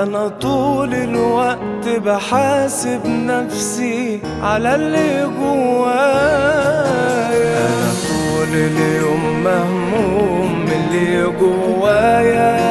أنا طول الوقت بحاسب نفسي على اللي جوايا. أنا طول اليوم مهموم من اللي جوايا.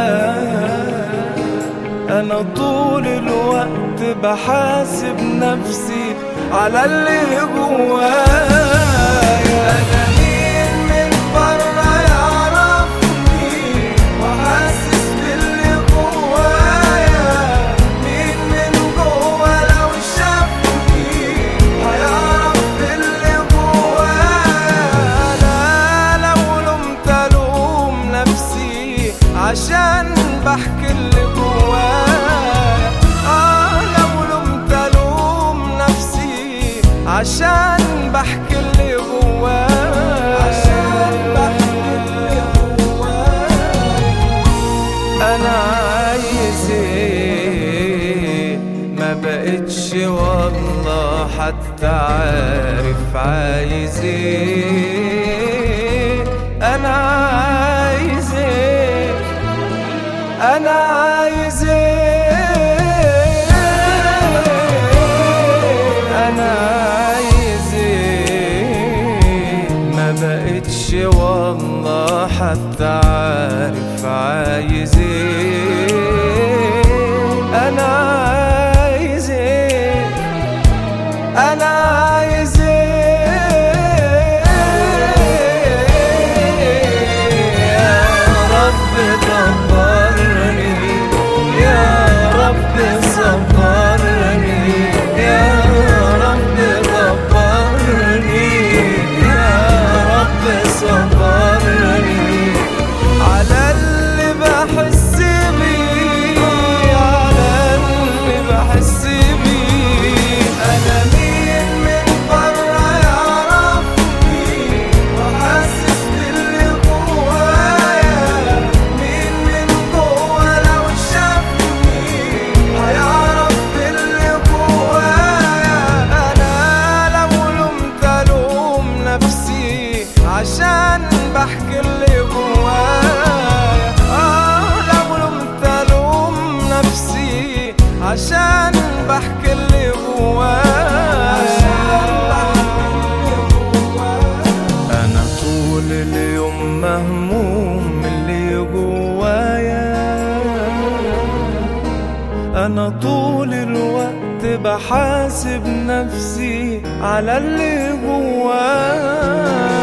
أنا طول الوقت بحاسب نفسي على اللي جوايا. أنا مين من برا يعرفني وحاسس باللي جوايا؟ مين من جوا لو شافني هيعرف باللي جوايا؟ أنا لو لومت ألوم نفسي عشان بحكي اللي جوايا. لو لومت ألوم نفسي عشان بحكي اللي جوايا. أنا عايز ايه؟ ما بقتش والله حتى عارف عايز ايه. أنا عايز ايه؟ أنا عايز ايه؟ أنا عايز ايه؟ ما بقتش والله حتى عارف عايز ايه. أنا عايز ايه؟ أنا عايز ايه؟ يا رب دبرني، يا رب صبرني، يا رب دبرني، يا رب صبرني على اللي بحس بيه، على اللي بحس بيه. أنا مين من برا يعرفني وحاسس باللي جوايا؟ مين من جوا لو شافني هيعرف باللي جوايا؟ أنا لو لومت ألوم نفسي عشان بحكي اللي جوايا. لو لومت ألوم نفسي عشان بحكي اللي جوايا. أنا طول اليوم مهموم من اللي جوايا. أنا طول الوقت بحاسب نفسي على اللي جوايا.